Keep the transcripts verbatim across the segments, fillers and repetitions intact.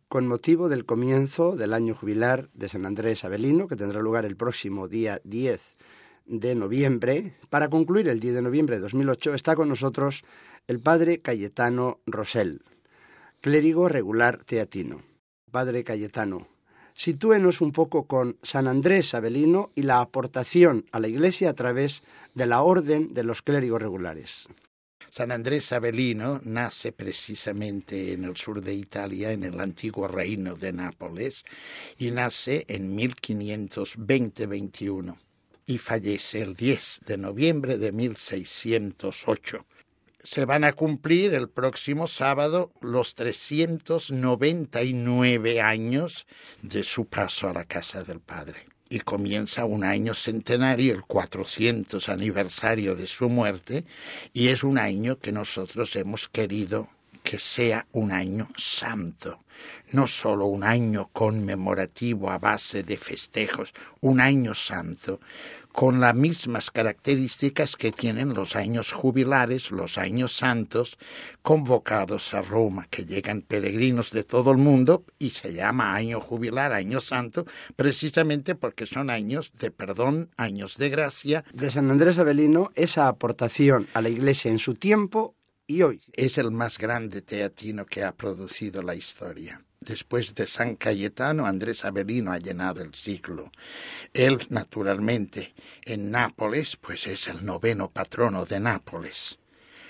con motivo del comienzo del año jubilar de San Andrés Avelino, que tendrá lugar el próximo día diez de noviembre. Para concluir el diez de noviembre de dos mil ocho está con nosotros el padre Cayetano Rosell, clérigo regular teatino. Padre Cayetano, sitúenos un poco con San Andrés Avelino y la aportación a la Iglesia a través de la Orden de los Clérigos Regulares. San Andrés Avelino nace precisamente en el sur de Italia, en el antiguo reino de Nápoles, y nace en mil quinientos veinte veintiuno y fallece el diez de noviembre de mil seiscientos ocho. Se van a cumplir el próximo sábado los trescientos noventa y nueve años de su paso a la casa del Padre. Y comienza un año centenario, el cuatrocientos aniversario de su muerte, y es un año que nosotros hemos querido que sea un año santo, no solo un año conmemorativo a base de festejos, un año santo, con las mismas características que tienen los años jubilares, los años santos, convocados a Roma, que llegan peregrinos de todo el mundo y se llama año jubilar, año santo, precisamente porque son años de perdón, años de gracia. De San Andrés Avelino, esa aportación a la Iglesia en su tiempo y hoy. Es el más grande teatino que ha producido la historia. Después de San Cayetano, Andrés Avelino ha llenado el siglo. Él, naturalmente, en Nápoles, pues es el noveno patrono de Nápoles.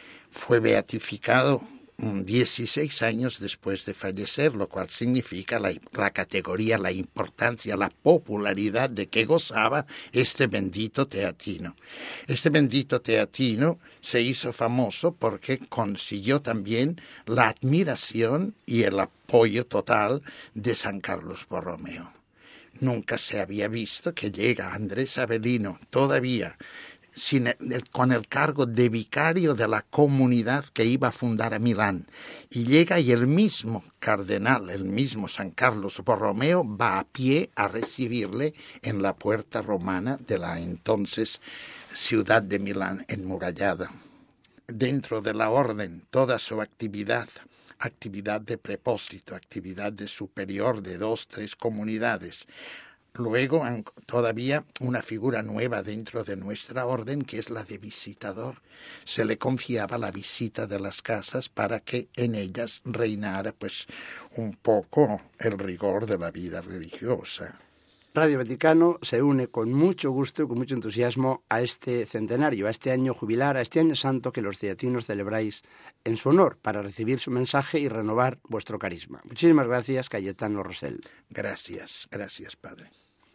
Fue beatificado dieciséis años después de fallecer, lo cual significa la, la categoría, la importancia, la popularidad de que gozaba este bendito teatino. Este bendito teatino se hizo famoso porque consiguió también la admiración y el apoyo total de San Carlos Borromeo. Nunca se había visto que llega Andrés Avelino todavía Sin el, con el cargo de vicario de la comunidad que iba a fundar a Milán. Y llega y el mismo cardenal, el mismo San Carlos Borromeo, va a pie a recibirle en la puerta romana de la entonces ciudad de Milán enmurallada. Dentro de la orden, toda su actividad, actividad de prepósito, actividad de superior de dos, tres comunidades. Luego, todavía una figura nueva dentro de nuestra orden, que es la de visitador. Se le confiaba la visita de las casas para que en ellas reinara pues un poco el rigor de la vida religiosa. Radio Vaticano se une con mucho gusto y con mucho entusiasmo a este centenario, a este año jubilar, a este año santo que los teatinos celebráis en su honor, para recibir su mensaje y renovar vuestro carisma. Muchísimas gracias, Cayetano Rosell. Gracias, gracias, Padre.